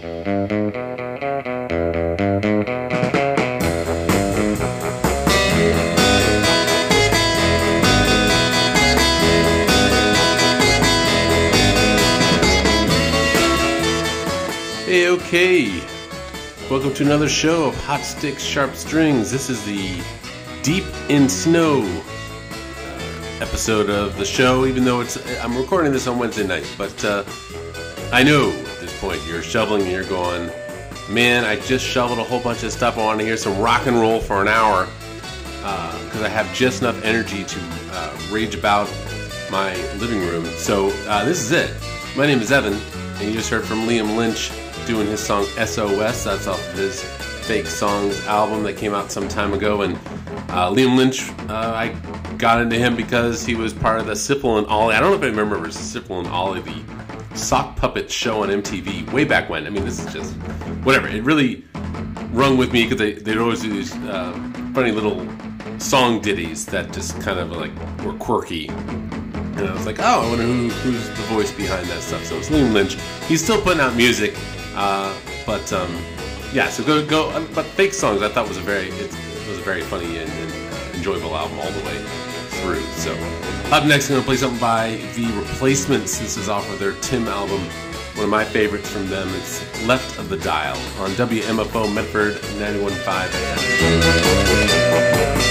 Hey, okay. Welcome to another show of Hot Sticks, Sharp Strings. This is the Deep in Snow episode of the show, even though I'm recording this on Wednesday night. But I know at this point you're shoveling and you're going, man, I just shoveled a whole bunch of stuff. I want to hear some rock and roll for an hour because I have just enough energy to rage about my living room. So this is it. My name is Evan, and you just heard from Liam Lynch doing his song SOS. That's off of his Fake Songs album that came out some time ago. And Liam Lynch, I got into him because he was part of the Sipple and Ollie. I don't know if I remember Sipple and Ollie, the sock puppet show on MTV way back when. I mean, this is just whatever. It really rung with me because they'd always do these funny little song ditties that just kind of like were quirky. And I was like, oh, I wonder who's the voice behind that stuff. So it's Liam Lynch. He's still putting out music. Yeah, so go. But Fake Songs, I thought was a very funny and enjoyable album all the way through. So up next, I'm going to play something by The Replacements. This is off of their Tim album. One of my favorites from them. It's Left of the Dial on WMFO Medford 91.5 AM.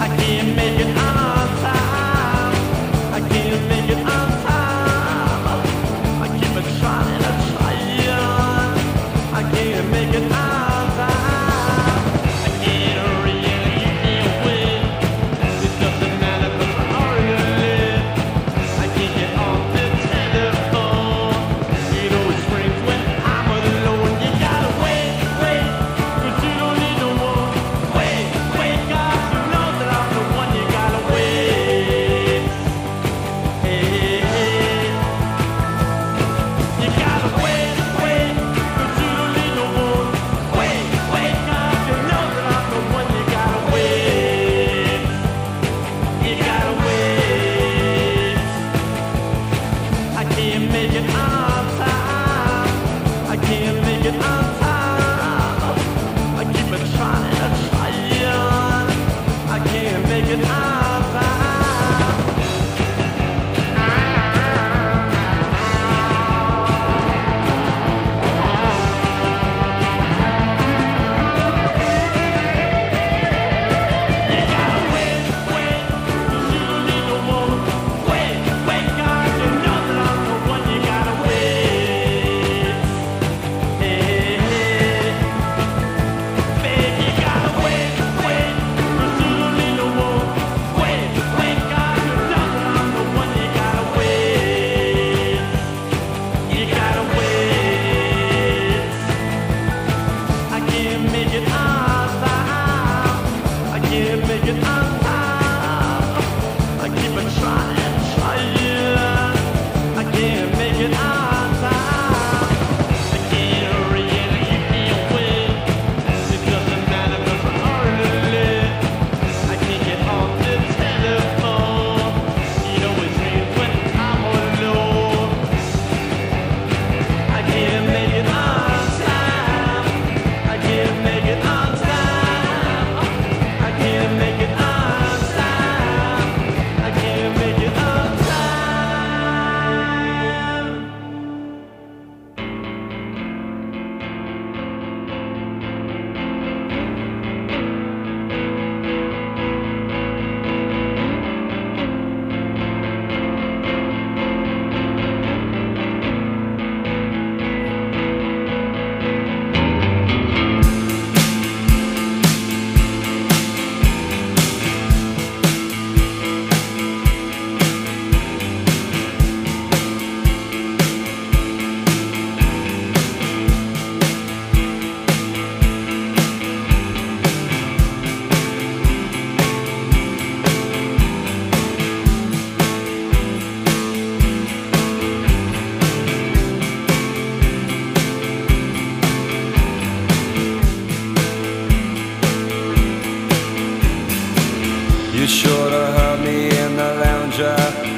should have heard me in the lounger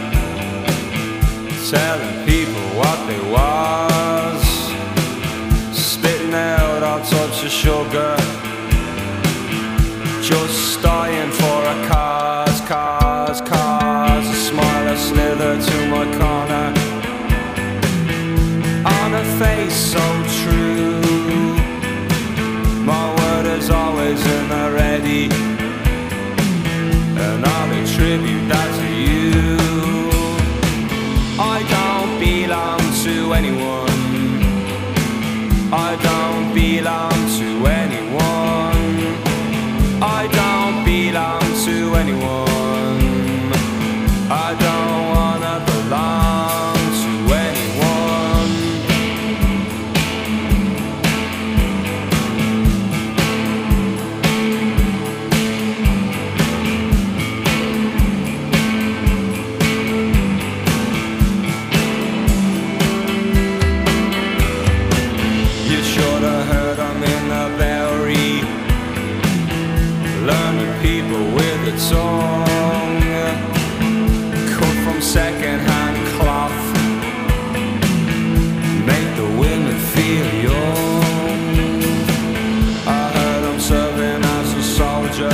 telling people what they was, spitting out all types of sugar, just dying for a cause, a smile that slithered to my corner, on a face so true, my word is always in the ready, and I'll attribute that to you. I don't belong to anyone, I don't belong to anyone, I don't belong to anyone, I don't wanna belong to anyone. You should have heard I'm in the Bowery, learning people with a tongue, cut from second-hand cloth, make the women feel young. I heard I'm serving as a soldier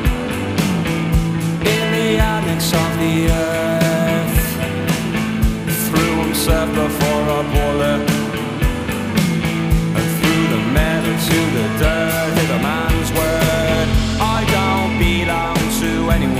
in the annex of the earth, threw himself before a bullet and threw the metal to the dirt. Hit a man's word, I don't belong to anyone,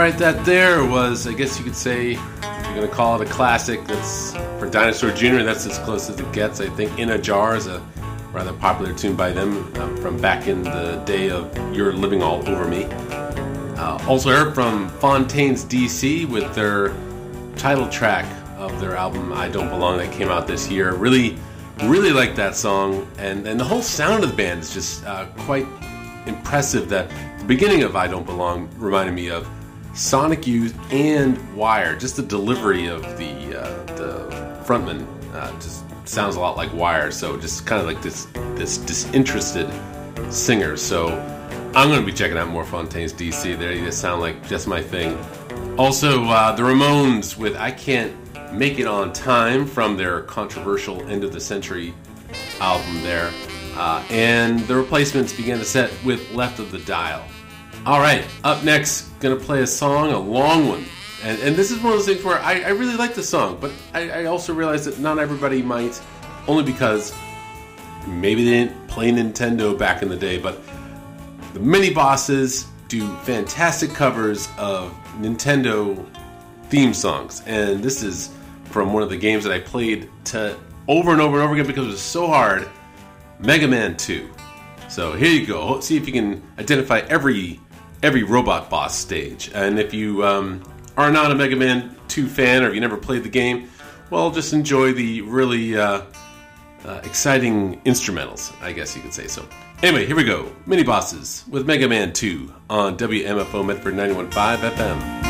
right, that there was, I guess you could say, if you're going to call it a classic, that's for Dinosaur Jr., that's as close as it gets. I think In a Jar is a rather popular tune by them from back in the day of You're Living All Over Me. Also heard from Fontaines DC with their title track of their album I Don't Belong that came out this year. Really like that song, and the whole sound of the band is just quite impressive. That the beginning of I Don't Belong reminded me of Sonic Youth and Wire. Just the delivery of the frontman just sounds a lot like Wire, so just kind of like this disinterested singer. So I'm going to be checking out more Fontaines DC. They just sound like just my thing. Also, the Ramones with I Can't Make It On Time from their controversial End of the Century album there. And the Replacements began the set with Left of the Dial. Alright, up next, gonna play a song, a long one. And this is one of those things where I really like the song, but I also realize that not everybody might, only because maybe they didn't play Nintendo back in the day, but the Mini Bosses do fantastic covers of Nintendo theme songs. And this is from one of the games that I played over and over and over again because it was so hard, Mega Man 2. So here you go. See if you can identify every robot boss stage. And if you are not a Mega Man 2 fan, or if you never played the game, well, just enjoy the really exciting instrumentals, I guess you could say so. Anyway, here we go. Mini Bosses with Mega Man 2 on WMFO Medford 91.5 FM.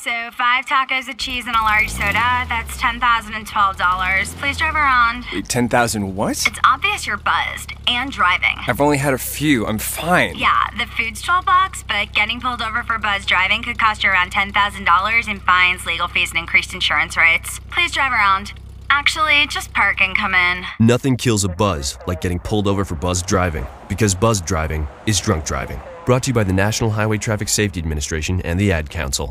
So 5 tacos of cheese and a large soda, that's $10,012. Please drive around. Wait, 10,000 what? It's obvious you're buzzed and driving. I've only had a few. I'm fine. Yeah, the food's $12, but getting pulled over for buzz driving could cost you around $10,000 in fines, legal fees, and increased insurance rates. Please drive around. Actually, just park and come in. Nothing kills a buzz like getting pulled over for buzz driving, because buzz driving is drunk driving. Brought to you by the National Highway Traffic Safety Administration and the Ad Council.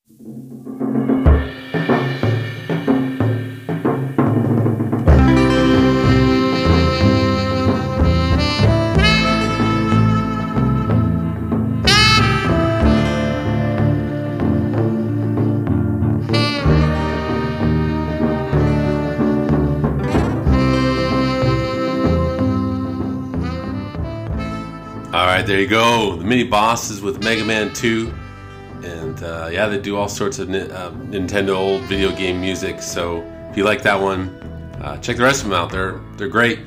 Alright, there you go. The Mini Bosses with Mega Man 2. And yeah, they do all sorts of Nintendo old video game music. So if you like that one, check the rest of them out. They're great.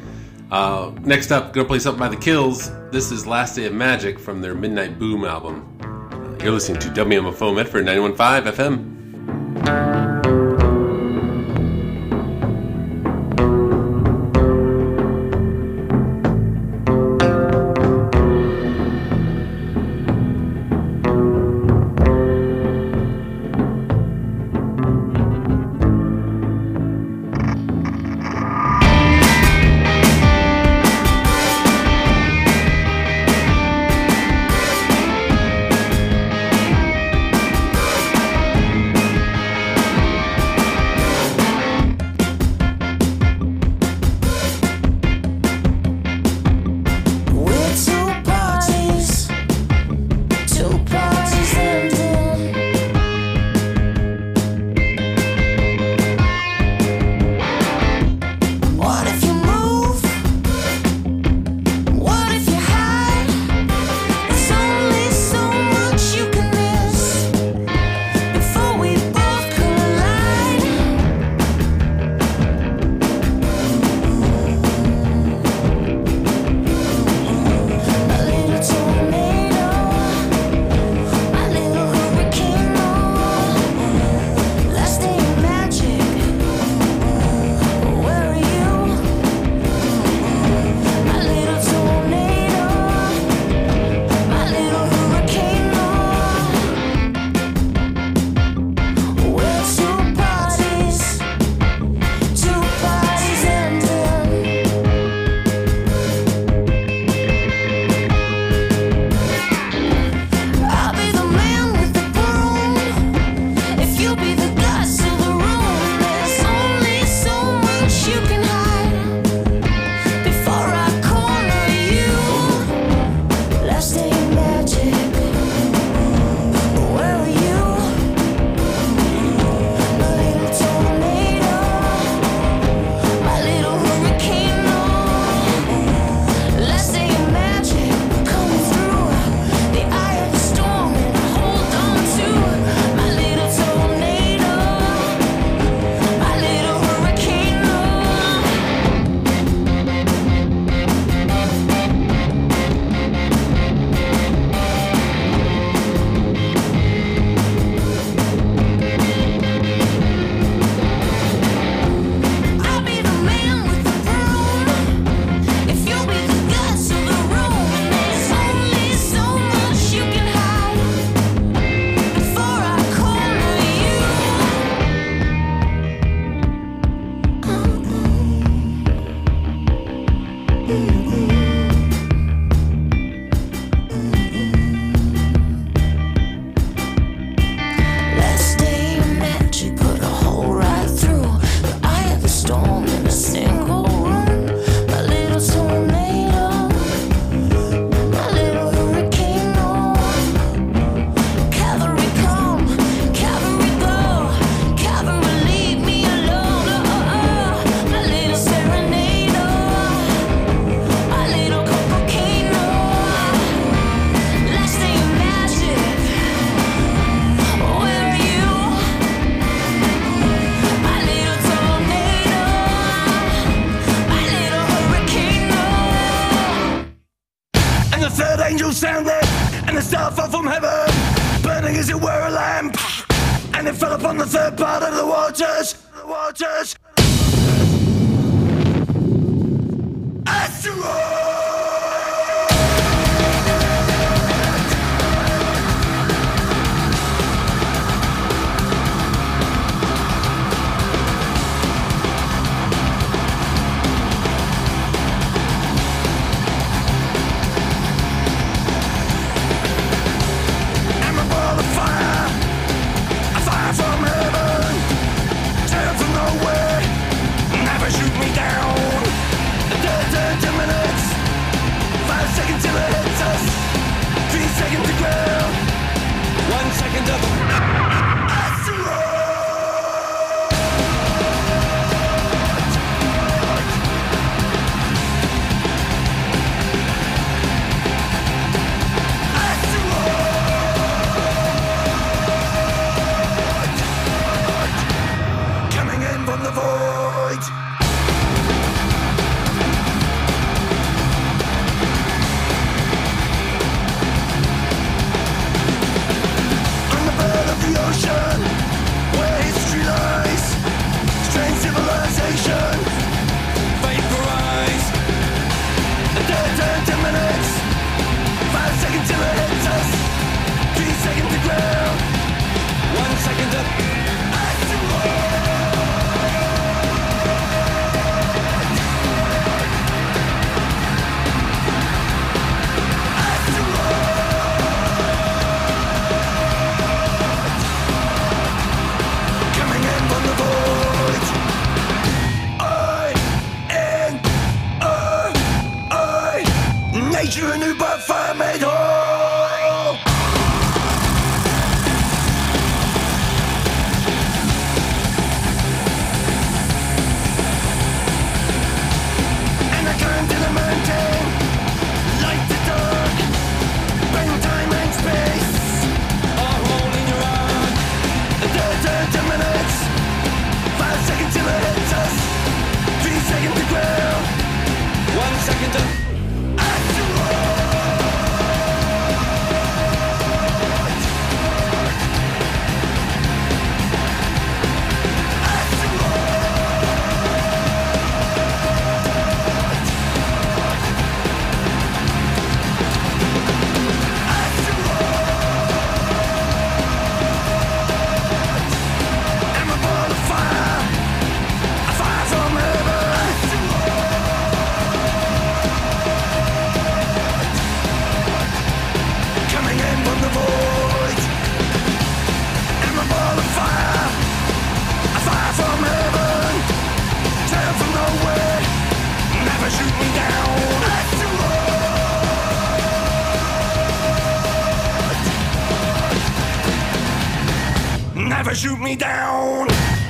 Next up, gonna play something by The Kills. This is Last Day of Magic from their Midnight Boom album. You're listening to WMFO Medford 91.5 FM. angels sounded, and the star fell from heaven, burning as it were a lamp. and it fell upon the third part of the waters. The waters. Asteroid! Nature anew, but fire made whole. And I climbed to the mountain, light the dark, bring time and space, all rolling around. 10 minutes, 5 seconds till it hits us, 3 seconds to ground, 1 second to never shoot me down.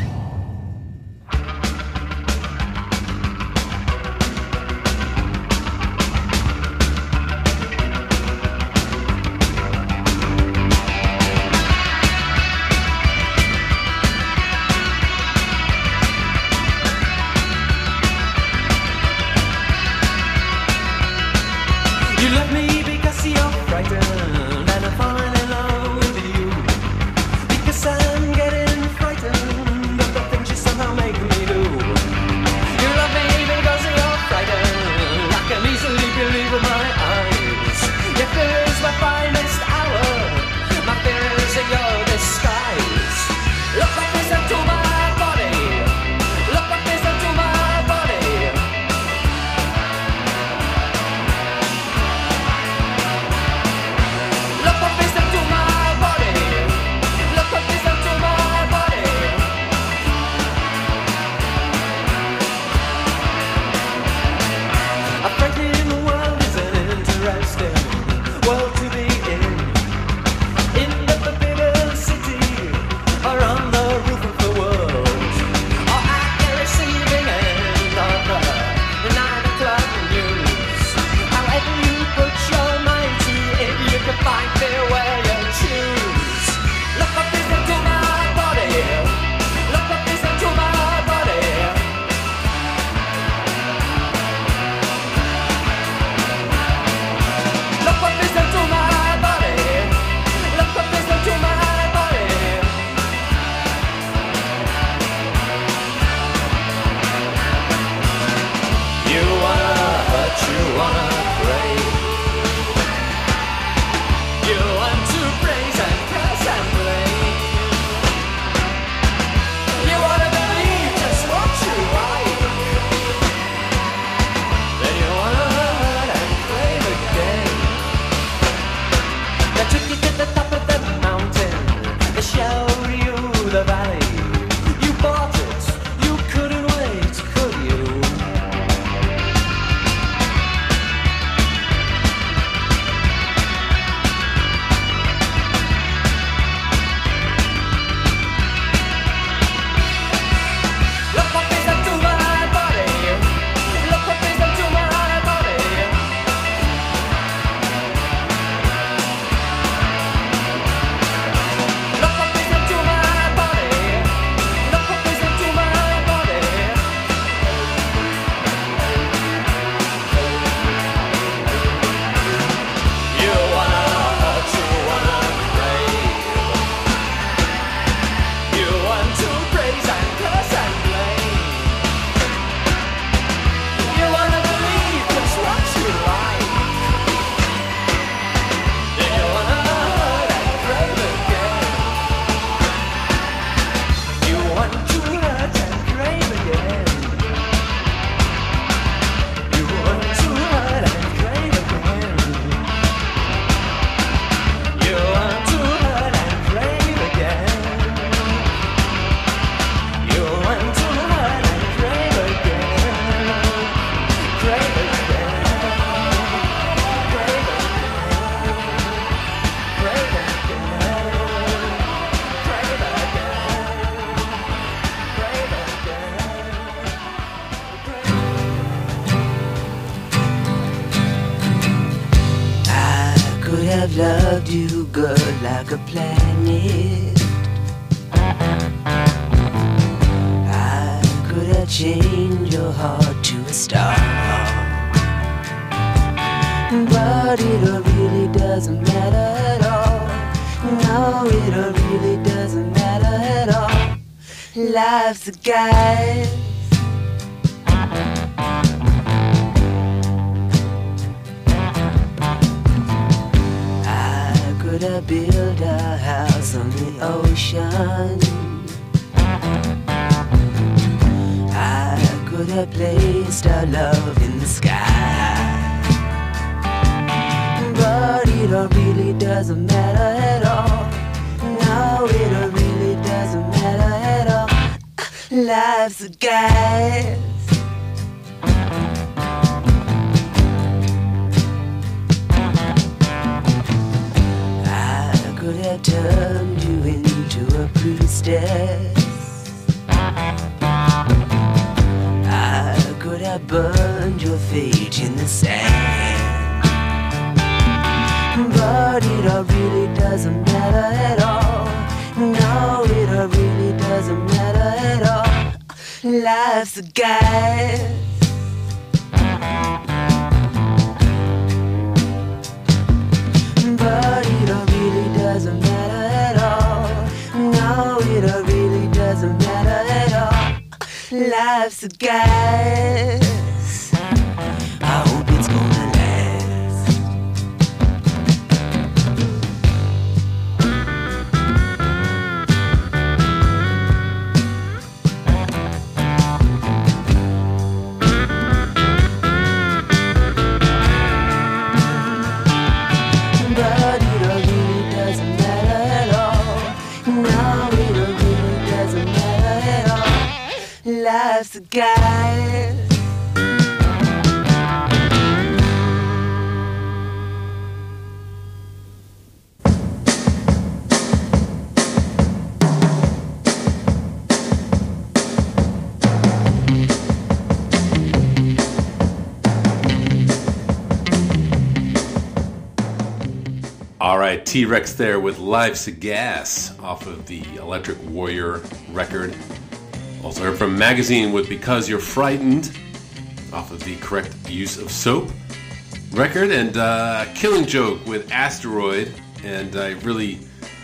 You love me because you're frightened, and I'm falling in love with you. Because I'm getting frightened of the things you somehow make me do. You love me because you're frightened, I can easily believe with my eyes. Your fear is my finest hour, my fear is your disguise. Look what is done to my body, look what is done to my body. have loved you, girl, like a planet. I could have changed your heart to a star. But it really doesn't matter at all. No, it really doesn't matter at all. Life's a guide. I could have built a house on the ocean. I could have placed our love in the sky. But it really doesn't matter at all. No, it really doesn't matter at all. Life's a guide. I could have turned you into a priestess. I could have burned your fate in the sand. But it really doesn't matter at all. No, it really doesn't matter at all. Life's a guide. But it really doesn't matter at all. No, it really doesn't matter at all. Life's a guide. I hope it's gonna last. Life's a guide. All right, T-Rex there with Life's a Gas off of the Electric Warrior record. Also heard from Magazine with Because You're Frightened off of the Correct Use of Soap record, and Killing Joke with Asteroid. And I really,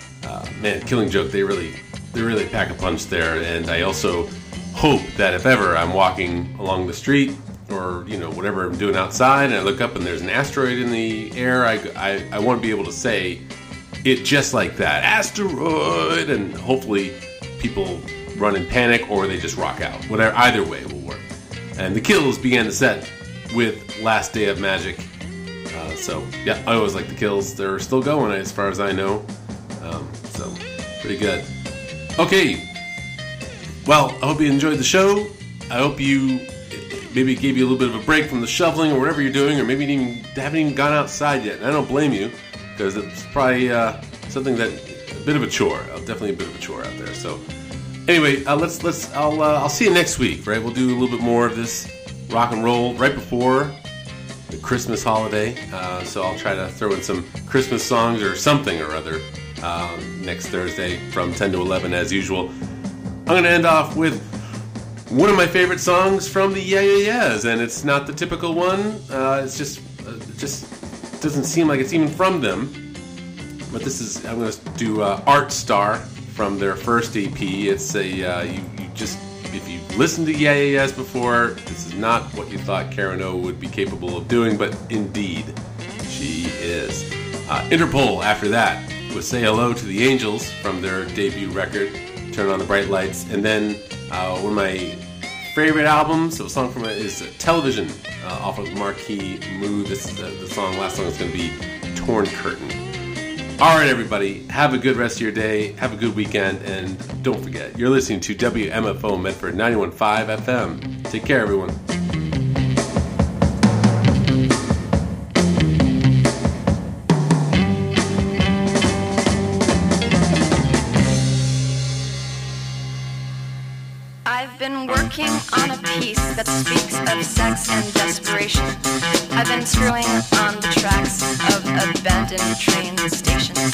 Killing Joke, they really pack a punch there. And I also hope that if ever I'm walking along the street or whatever I'm doing outside, and I look up and there's an asteroid in the air, I want to be able to say it just like that, asteroid, and hopefully people run in panic or they just rock out. Whatever, either way will work. And the Kills began the set with Last Day of Magic. So yeah, I always like the Kills. They're still going as far as I know. So pretty good. Okay. Well, I hope you enjoyed the show. I hope you maybe gave you a little bit of a break from the shoveling or whatever you're doing, or maybe you haven't even gone outside yet. And I don't blame you, because it's probably something that a bit of a chore. Definitely a bit of a chore out there. So anyway, I'll see you next week, right? We'll do a little bit more of this rock and roll right before the Christmas holiday. So I'll try to throw in some Christmas songs or something or other next Thursday from 10 to 11 as usual. I'm going to end off with one of my favorite songs from the Yeah Yeah Yeahs, and it's not the typical one. It just doesn't seem like it's even from them. But this is, I'm going to do Art Star from their first EP. It's a if you've listened to Yeah Yeah Yeahs before, this is not what you thought Karen O would be capable of doing, but indeed she is. Interpol after that with Say Hello to the Angels from their debut record, Turn on the Bright Lights, and then one of my favorite albums, so a song from it is Television off of Marquee Mood. This is the last song is going to be Torn Curtain. All right, everybody, have a good rest of your day, have a good weekend, and don't forget, you're listening to WMFO Medford 91.5 FM. Take care, everyone. I've been working on a piece that speaks of sex and desperation. I've been screwing on the tracks of a bent abandoned train stations.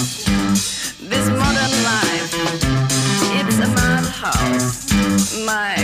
My